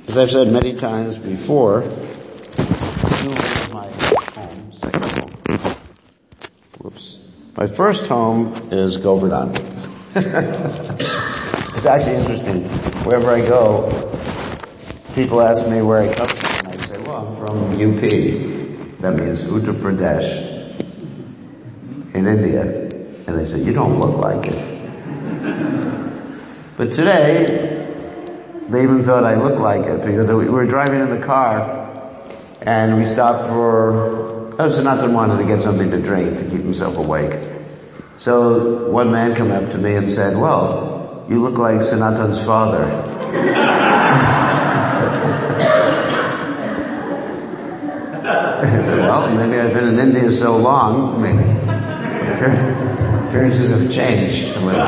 As I've said many times before, my home, second home. My first home is Govardhan. It's actually interesting. Wherever I go, people ask me where I come from, and I say, well, I'm from UP. That means Uttar Pradesh in India. And they say, you don't look like it. But today, they even thought I looked like it because we were driving in the car and we stopped for, Sanatan wanted to get something to drink to keep himself awake. So one man came up to me and said, well, you look like Sanatan's father. I said, well, maybe I've been in India so long, maybe appearances have changed a little.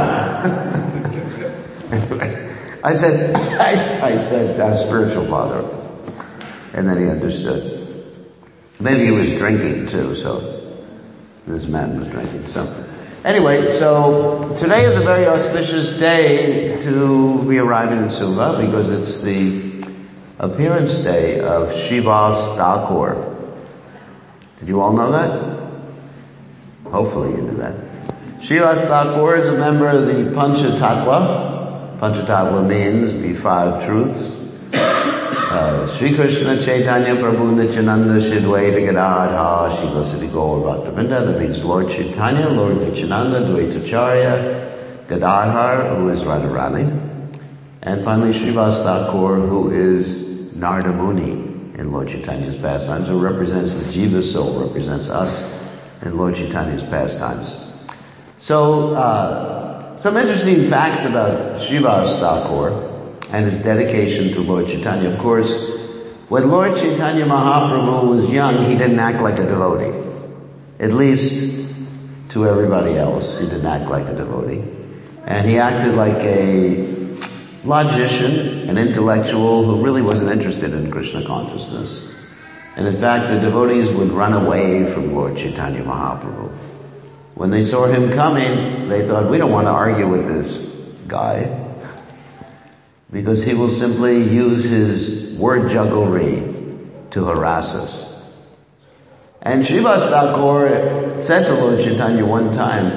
I said, our spiritual father. And then he understood. Maybe he was drinking too, so this man was drinking. So anyway, so today is a very auspicious day to be arriving in Suva because it's the appearance day of Srivas Thakur. Did you all know that? Hopefully you knew that. Srivas Thakur is a member of the Panchatattva. Panchatattva means the five truths. Sri Krishna Chaitanya Prabhu Nityananda Shri Advaita Gadadhar Shila Siddhi Gaur Bhaktivinoda. That means Lord Chaitanya, Lord Nityananda, Dvaitacharya, Gadadhar, who is Radharani. And finally Srivas Thakur, who is Narada Muni in Lord Chaitanya's pastimes, who represents the Jiva soul, represents us in Lord Chaitanya's pastimes. So, some interesting facts about Srivas Thakur and his dedication to Lord Chaitanya. Of course, when Lord Chaitanya Mahaprabhu was young, he didn't act like a devotee. At least to everybody else, he didn't act like a devotee. And he acted like a logician, an intellectual who really wasn't interested in Krishna consciousness. And in fact, the devotees would run away from Lord Chaitanya Mahaprabhu. When they saw him coming, they thought, we don't want to argue with this guy because he will simply use his word jugglery to harass us. And Srivas Thakur said to Lord Chaitanya one time,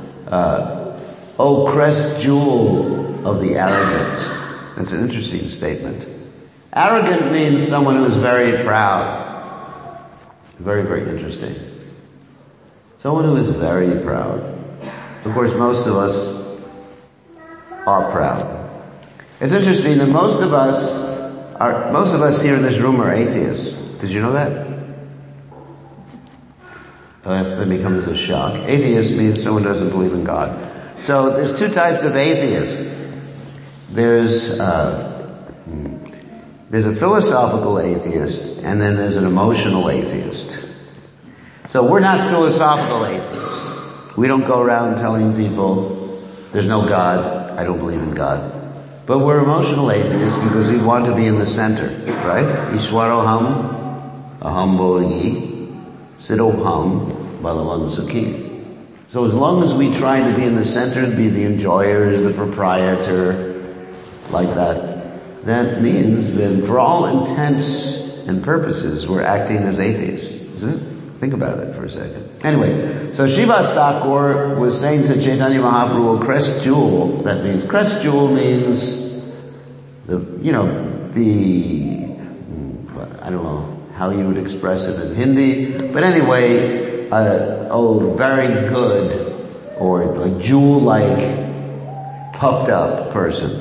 O crest jewel of the arrogant. That's an interesting statement. Arrogant means someone who is very proud. Very, very interesting. Someone who is very proud. Of course, most of us are proud. It's interesting that most of us here in this room are atheists. Did you know that? That may come as a shock. Atheist means someone who doesn't believe in God. So there's two types of atheists. There's a philosophical atheist, and then there's an emotional atheist. So we're not philosophical atheists. We don't go around telling people, there's no God, I don't believe in God. But we're emotional atheists because we want to be in the center, right? Ishwaroham, aham bodhi, siddhoham, balavam sukhi. So as long as we try to be in the center, be the enjoyers, the proprietor, like that means that for all intents and purposes, we're acting as atheists, isn't it? Think about it for a second. Anyway, so Srivas Thakur was saying to Chaitanya Mahaprabhu, crest jewel. That means, crest jewel means I don't know how you would express it in Hindi, but anyway, very good, or like jewel-like, puffed up person.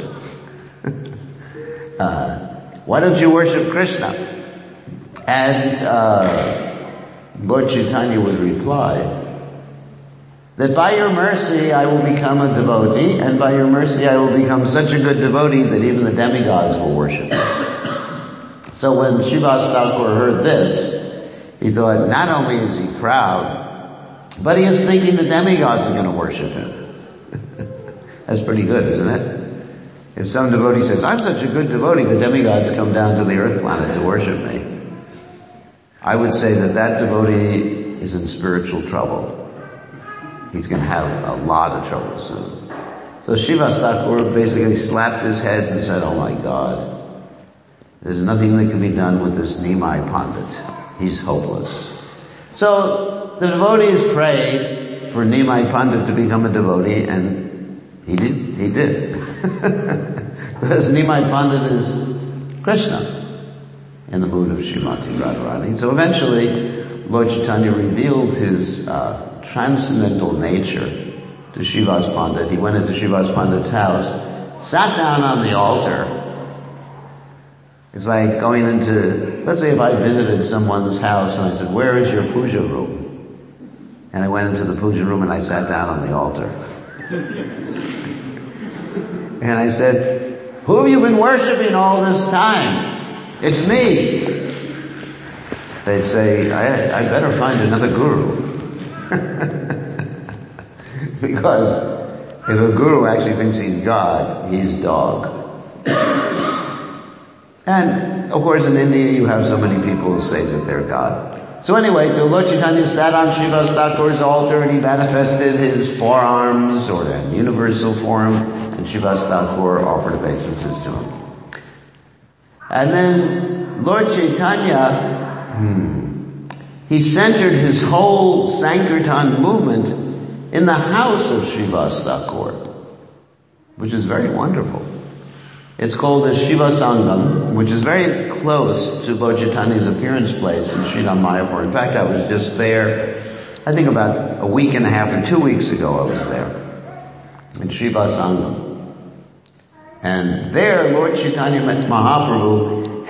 Why don't you worship Krishna? And, Lord Chaitanya would reply that by your mercy I will become a devotee, and by your mercy I will become such a good devotee that even the demigods will worship me. So when Srivas Thakur heard this, he thought, not only is he proud, but he is thinking the demigods are going to worship him. That's pretty good, isn't it? If some devotee says, I'm such a good devotee, the demigods come down to the earth planet to worship me. I would say that devotee is in spiritual trouble. He's going to have a lot of trouble soon. So Srivas Thakur basically slapped his head and said, oh my God, There's nothing that can be done with this Nimai Pandit. He's hopeless. So the devotees prayed for Nimai Pandit to become a devotee, and he did. Because Nimai Pandit is Krishna in the mood of Srimati Radharani. So eventually, Lord Chaitanya revealed his transcendental nature to Srivas Pandit. He went into Srivas Pandit's house, sat down on the altar. It's like going into, let's say if I visited someone's house and I said, where is your puja room? And I went into the puja room and I sat down on the altar. And I said, who have you been worshiping all this time? It's me. They'd say, I better find another guru. Because if a guru actually thinks he's God, he's dog. And, of course, in India you have so many people who say that they're God. So anyway, so Lord Chaitanya sat on Srivas Thakur's altar and he manifested his forearms or a universal form, and Srivas Thakur offered obeisances to him. And then Lord Chaitanya, he centered his whole Sankirtan movement in the house of Srivas Thakur, which is very wonderful. It's called the Shiva Sangam, which is very close to Lord Chaitanya's appearance place in Sridham Mayapur. In fact, I was just there, I think about a week and a half or 2 weeks ago I was there, in Shiva Sangam. And there, Lord Chaitanya Mahaprabhu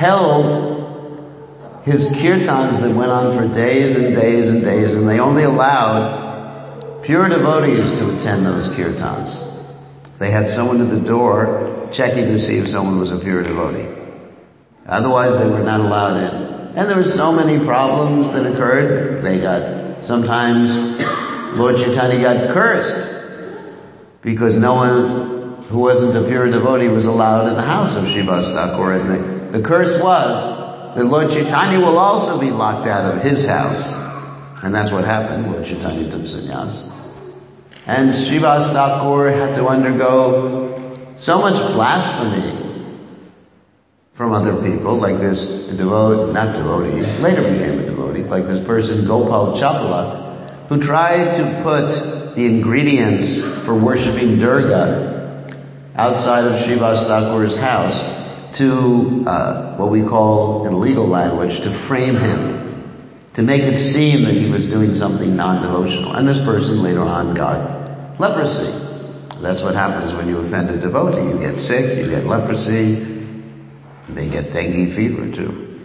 held his kirtans that went on for days and days and days, and they only allowed pure devotees to attend those kirtans. They had someone at the door checking to see if someone was a pure devotee. Otherwise they were not allowed in. And there were so many problems that occurred. Sometimes Lord Chaitanya got cursed because no one who wasn't a pure devotee was allowed in the house of Srivas Thakur. And the curse was that Lord Chaitanya will also be locked out of his house. And that's what happened. Lord Chaitanya took sannyas. And Srivas Thakur had to undergo so much blasphemy from other people, like this devotee, later became a devotee, like this person Gopal Chapala, who tried to put the ingredients for worshipping Durga outside of Srivas Thakur's house to, what we call in legal language, to frame him, to make it seem that he was doing something non-devotional. And this person later on got leprosy. That's what happens when you offend a devotee. You get sick, you get leprosy, you may get dengue fever too.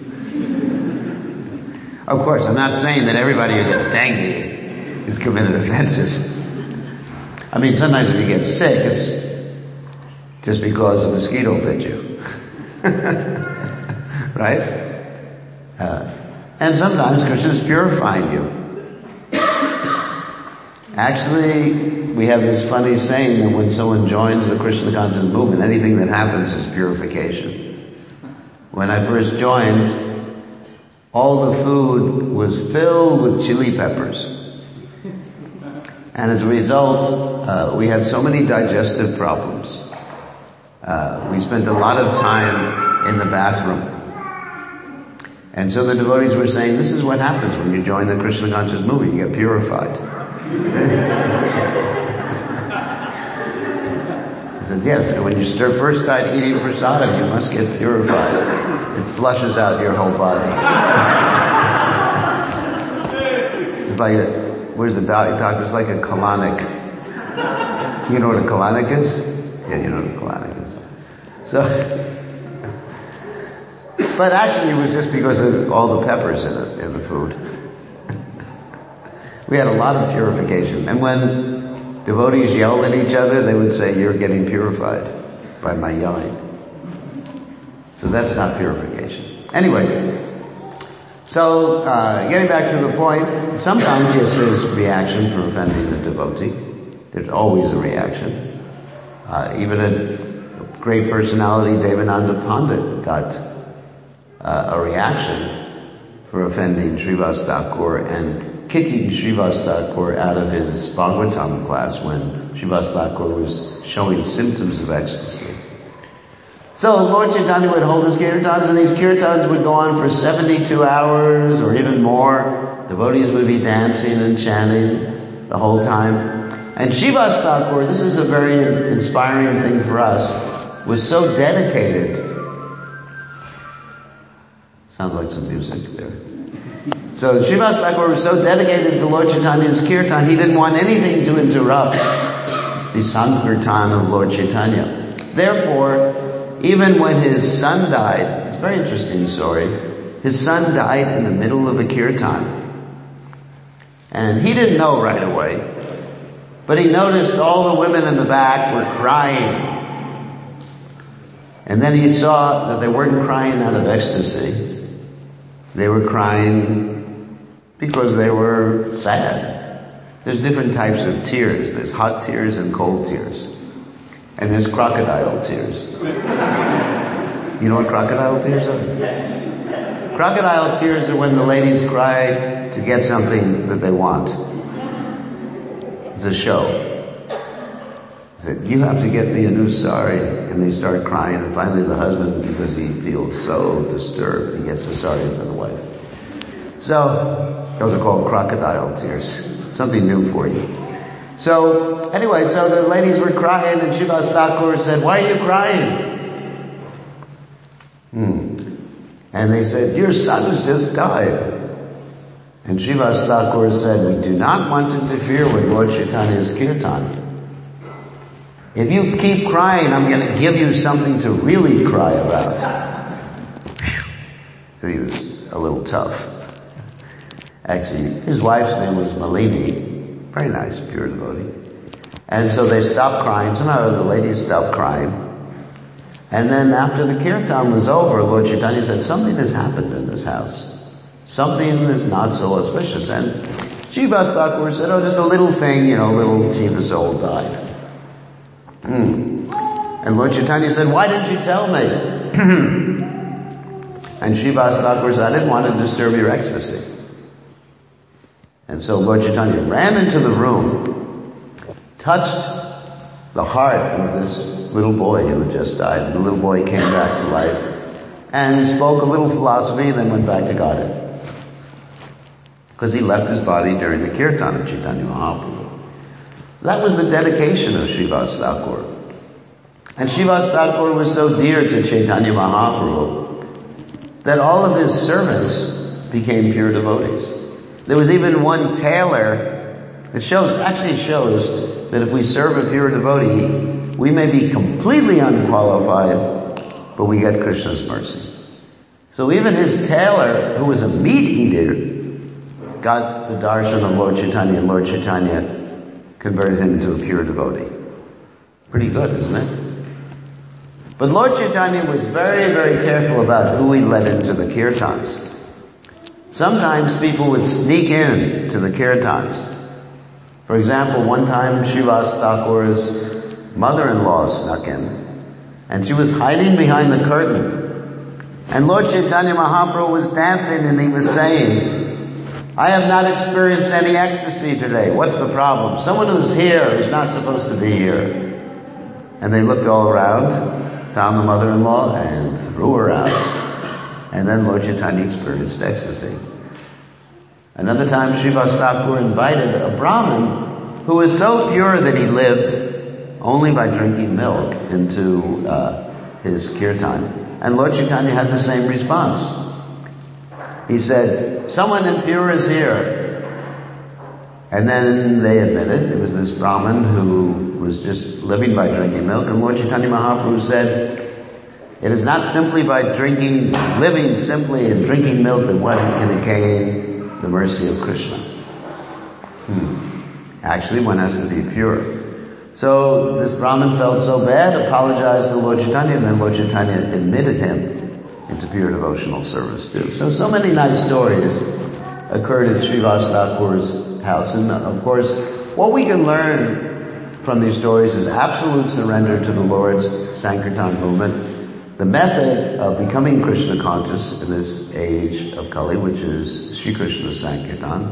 Of course, I'm not saying that everybody who gets dengue has committed offenses. I mean, sometimes if you get sick, it's just because a mosquito bit you. Right? And sometimes Krishna's purifying you. Actually, we have this funny saying that when someone joins the Krishna conscious movement, anything that happens is purification. When I first joined, all the food was filled with chili peppers. And as a result, we had so many digestive problems. We spent a lot of time in the bathroom. And so the devotees were saying, this is what happens when you join the Krishna conscious movement, you get purified. He said, yes, when you first start eating prasadam, you must get purified. It flushes out your whole body. It's like where's the doctor? It's like a colonic. You know what a colonic is? Yeah, you know what a colonic is. So, but actually it was just because of all the peppers in the food. We had a lot of purification. And when devotees yelled at each other, they would say, you're getting purified by my yelling. So that's not purification. Anyway, so getting back to the point, sometimes yes, there's reaction for offending the devotee. There's always a reaction. Even a great personality, Devananda Pandit, got a reaction for offending Srivas Thakur and kicking Srivas Thakur out of his Bhagavatam class when Srivas Thakur was showing symptoms of ecstasy. So Lord Chaitanya would hold his kirtans, and these kirtans would go on for 72 hours or even more. Devotees would be dancing and chanting the whole time. And Srivas Thakur, this is a very inspiring thing for us, was so dedicated. Sounds like some music there. So Srivas Thakur was so dedicated to Lord Chaitanya's kirtan, he didn't want anything to interrupt the Sankirtan of Lord Chaitanya. Therefore, even when his son died, it's a very interesting story, his son died in the middle of a kirtan. And he didn't know right away, but he noticed all the women in the back were crying. And then he saw that they weren't crying out of ecstasy. They were crying because they were sad. There's different types of tears. There's hot tears and cold tears. And there's crocodile tears. You know what crocodile tears are? Yes. Crocodile tears are when the ladies cry to get something that they want. It's a show. That you have to get me a new sari, and they start crying, and finally the husband, because he feels so disturbed, he gets a sari for the wife. So, those are called crocodile tears. Something new for you. So, anyway, so the ladies were crying, and Srivas Thakur said, "Why are you crying?" And they said, "Your son has just died." And Srivas Thakur said, "We do not want to interfere with Lord Chaitanya's kirtan. If you keep crying, I'm going to give you something to really cry about." So he was a little tough. Actually, his wife's name was Malini. Very nice, pure devotee. And so they stopped crying. Somehow the ladies stopped crying. And then after the kirtan was over, Lord Chaitanya said, "Something has happened in this house. Something is not so auspicious." And Srivas Thakur said, "Oh, just a little thing, little Jiva soul died." And Lord Chaitanya said, "Why didn't you tell me?" And Srivas Thakur said, "I didn't want to disturb your ecstasy." And so Lord Chaitanya ran into the room, touched the heart of this little boy who had just died. And the little boy came back to life and spoke a little philosophy and then went back to Godhead. Because he left his body during the kirtan of Chaitanya Mahaprabhu. That was the dedication of Srivas Thakur. And Srivas Thakur was so dear to Chaitanya Mahaprabhu that all of his servants became pure devotees. There was even one tailor. It shows that if we serve a pure devotee, we may be completely unqualified, but we get Krishna's mercy. So even his tailor, who was a meat eater, got the darshan of Lord Chaitanya, and Lord Chaitanya converted him into a pure devotee. Pretty good, isn't it? But Lord Chaitanya was very, very careful about who he let into the kirtans. Sometimes people would sneak in to the kirtans. For example, one time Srivas Thakur's mother-in-law snuck in, and she was hiding behind the curtain. And Lord Chaitanya Mahaprabhu was dancing and he was saying, "I have not experienced any ecstasy today. What's the problem? Someone who's here is not supposed to be here." And they looked all around, found the mother-in-law, and threw her out. And then Lord Chaitanya experienced ecstasy. Another time Srivas Thakur invited a Brahmin who was so pure that he lived only by drinking milk into his kirtan. And Lord Chaitanya had the same response. He said, "Someone impure is here." And then they admitted it was this Brahmin who was just living by drinking milk. And Lord Chaitanya Mahaprabhu said, "It is not simply by living simply and drinking milk that one can attain the mercy of Krishna. Actually, one has to be pure." So this Brahmin felt so bad, apologized to Lord Chaitanya, and then Lord Chaitanya admitted him into pure devotional service too. So many nice stories occurred at Srivas Thakur's house. And of course, what we can learn from these stories is absolute surrender to the Lord's Sankirtan movement, the method of becoming Krishna conscious in this age of Kali, which is Sri Krishna Sankirtan.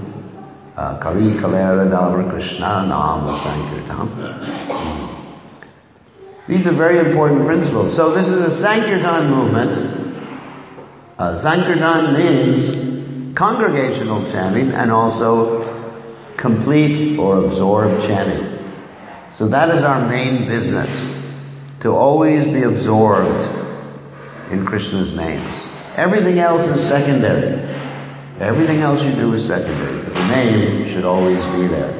Kali Kalera Dalva Krishna Nama Sankirtan. These are very important principles. So this is a Sankirtan movement. Sankirtan means congregational chanting and also complete or absorbed chanting. So that is our main business, to always be absorbed in Krishna's names. Everything else is secondary. Everything else you do is secondary, but the name should always be there.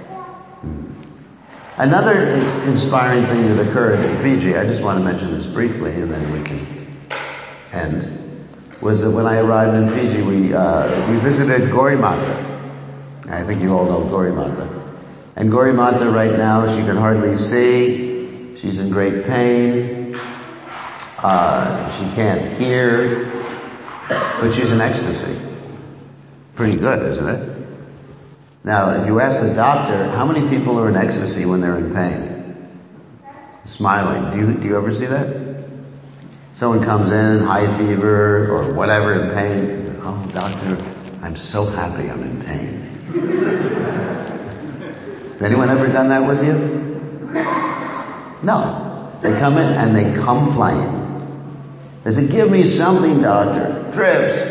Another inspiring thing that occurred in Fiji, I just want to mention this briefly and then we can end, was that when I arrived in Fiji, we visited Gauri Mata. I think you all know Gauri Mata. And Gauri Mata right now, she can hardly see. She's in great pain. She can't hear. But she's in ecstasy. Pretty good, isn't it? Now, if you ask the doctor, how many people are in ecstasy when they're in pain? Smiling. Do you ever see that? Someone comes in, high fever or whatever, in pain. Oh, doctor, I'm so happy I'm in pain. Has anyone ever done that with you? No. They come in and they complain. They say, give me something, doctor. Drips.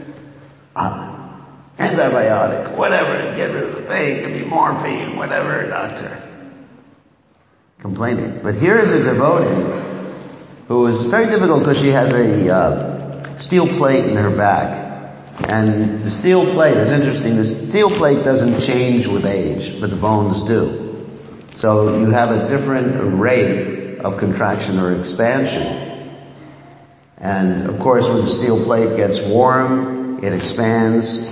Antibiotic. Whatever. Get rid of the pain. Give me morphine. Whatever, doctor. Complaining. But here is a devotee who is very difficult because she has a steel plate in her back. And the steel plate is interesting. The steel plate doesn't change with age, but the bones do. So you have a different rate of contraction or expansion. And of course when the steel plate gets warm, it expands.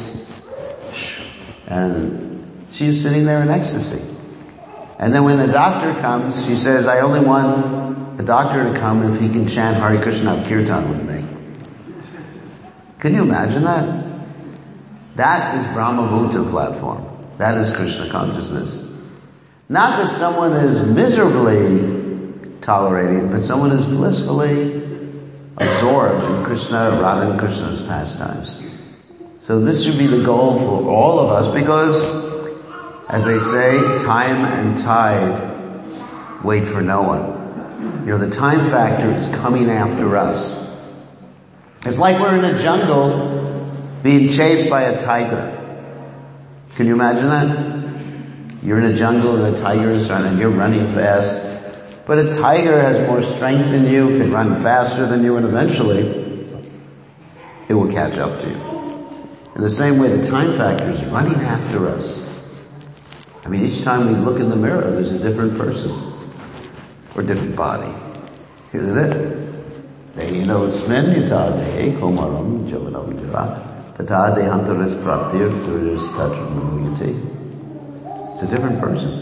And she's sitting there in ecstasy. And then when the doctor comes, she says, I only want the doctor to come if he can chant Hare Krishna Kirtan with me. Can you imagine that? That is Brahmavutta platform. That is Krishna consciousness. Not that someone is miserably tolerating, but someone is blissfully absorbed in Krishna, Radha and Krishna's pastimes. So this should be the goal for all of us because, as they say, time and tide wait for no one. You know, the time factor is coming after us. It's like we're in a jungle being chased by a tiger. Can you imagine that? You're in a jungle and a tiger is running and you're running fast. But a tiger has more strength than you, can run faster than you, and eventually it will catch up to you. In the same way, the time factor is running after us. I mean, each time we look in the mirror, there's a different person or different body. Isn't it? Dehinosmin yatade komaram javanam jara tatade hantaris praptir turis tajmanuyati. It's a different person.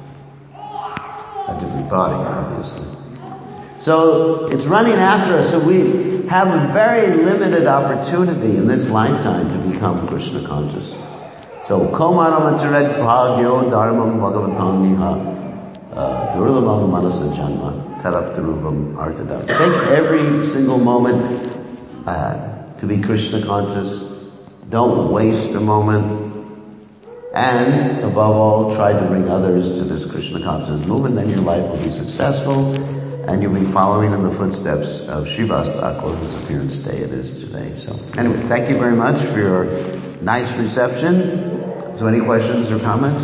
A different body, obviously. So it's running after us, so we have a very limited opportunity in this lifetime to become Krishna conscious. So, komaram acharet bhagyo dharmam bhagavatam niha durlabam manasa janma taraptarubam artadam. Take every single moment to be Krishna conscious. Don't waste a moment. And, above all, try to bring others to this Krishna conscious movement, then your life will be successful, and you'll be following in the footsteps of Srivas Thakur, whose appearance day it is today. So, anyway, thank you very much for your nice reception. So, any questions or comments?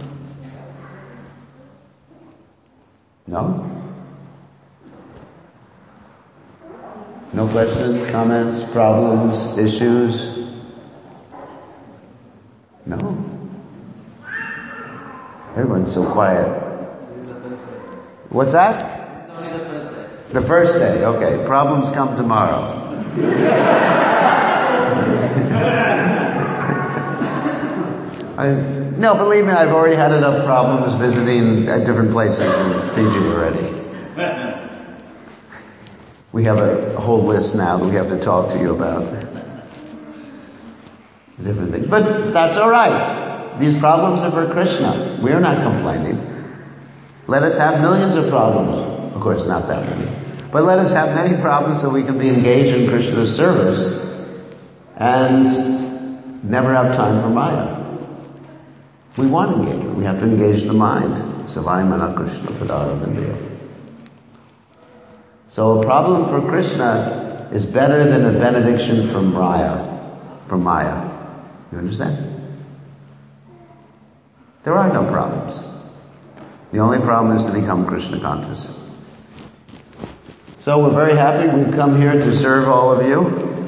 No? No questions, comments, problems, issues? No? Everyone's so quiet. What's that? It's only the first day. The first day, okay. Problems come tomorrow. No, believe me, I've already had enough problems visiting at different places in Fiji already. We have a whole list now that we have to talk to you about. Different things. But that's alright. These problems are for Krishna. We are not complaining. Let us have millions of problems. Of course, not that many. But let us have many problems so we can be engaged in Krishna's service and never have time for Maya. We want engagement. We have to engage the mind. Savai Mana Krishna Padara Vindya. So a problem for Krishna is better than a benediction from Maya. You understand? There are no problems. The only problem is to become Krishna conscious. So we're very happy we've come here to serve all of you.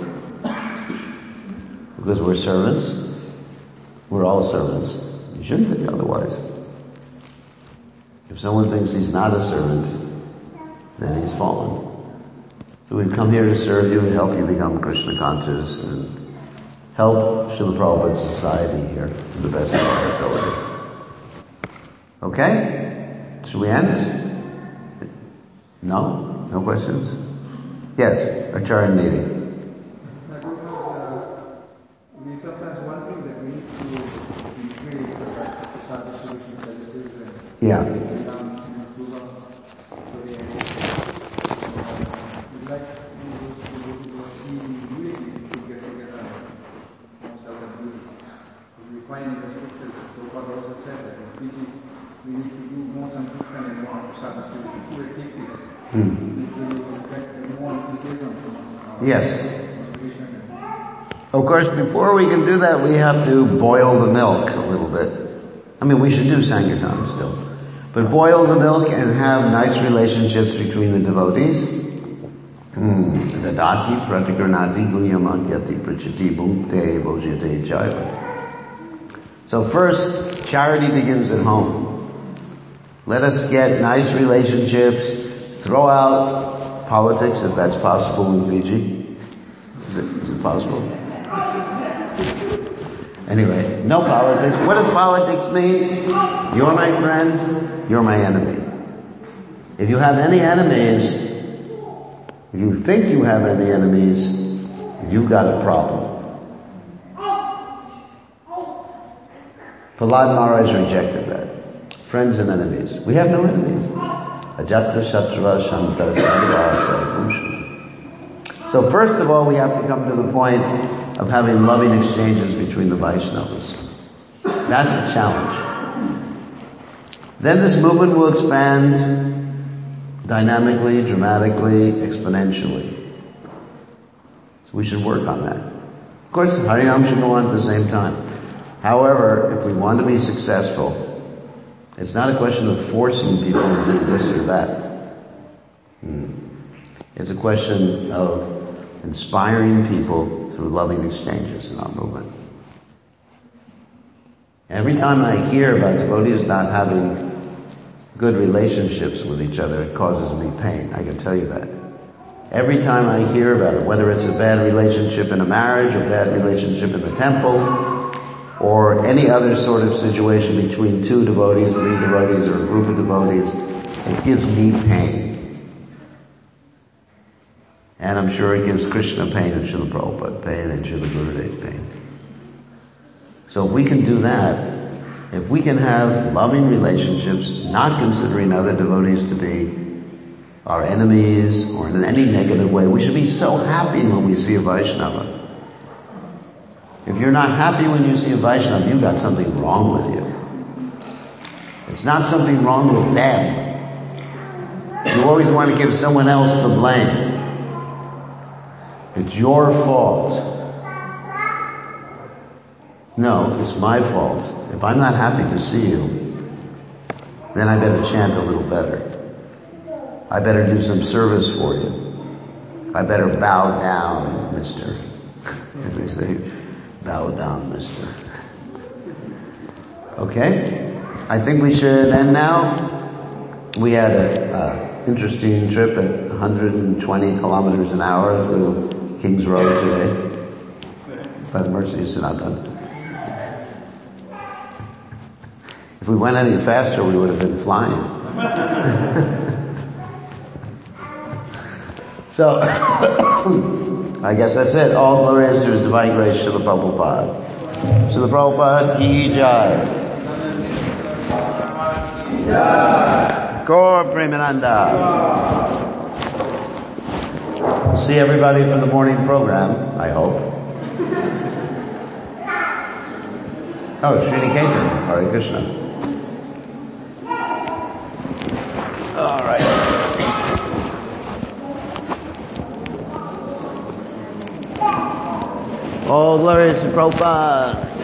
Because we're servants. We're all servants. You shouldn't think otherwise. If someone thinks he's not a servant, then he's fallen. So we've come here to serve you and help you become Krishna conscious and help Srila Prabhupada's society here to the best of our ability. Okay? Should we end? No? No questions? Yes, Acharya Nidhi. We sometimes wondering that we need to recreate the sadhu solution services and Yeah. we'd like to get together we find in the scriptures, Prabhupada also said that in Fiji we need to do more sankirtan and more sadhu solution. Who will take this? Yes. Of course, before we can do that, we have to boil the milk a little bit. I mean, we should do Sankirtan still. But boil the milk and have nice relationships between the devotees. Dadati pratigranati gunyamakyati prachati bhukte bhojyate jaiva. So first, charity begins at home. Let us get nice relationships. Throw out politics if that's possible in Fiji. Is it possible? Anyway, no politics. What does politics mean? You're my friend, you're my enemy. If you have any enemies, if you think you have any enemies, you've got a problem. Prahlad Maharaj rejected that. Friends and enemies. We have no enemies. Ajata Shatra Shanta Sarvasa. So first of all, we have to come to the point of having loving exchanges between the Vaishnavas. That's a challenge. Then this movement will expand dynamically, dramatically, exponentially. So we should work on that. Of course, Harinam should go on at the same time. However, if we want to be successful, it's not a question of forcing people to do this or that. It's a question of inspiring people through loving exchanges in our movement. Every time I hear about devotees not having good relationships with each other, it causes me pain. I can tell you that. Every time I hear about it, whether it's a bad relationship in a marriage, a bad relationship in the temple, or any other sort of situation between two devotees, three devotees, or a group of devotees, it gives me pain. And I'm sure it gives Krishna pain and Srila Prabhupada pain and Srila Gurudev pain. So if we can do that, if we can have loving relationships, not considering other devotees to be our enemies or in any negative way, we should be so happy when we see a Vaishnava. If you're not happy when you see a Vaishnava, you've got something wrong with you. It's not something wrong with them. You always want to give someone else the blame. It's your fault. No, it's my fault. If I'm not happy to see you, then I better chant a little better. I better do some service for you. I better bow down, mister. As they say, bow down, mister. Okay? I think we should end now. We had an interesting trip at 120 kilometers an hour through King's Road today. By the mercy of Sanatan. If we went any faster, we would have been flying. So, I guess that's it. All glory is to His divine grace, Srila Prabhupada. Srila Prabhupada ki jai. Gaur Premananda. We'll see everybody for the morning program, I hope. Oh, Sriniketan, Hare Krishna. All right. All glory to Prabhupada.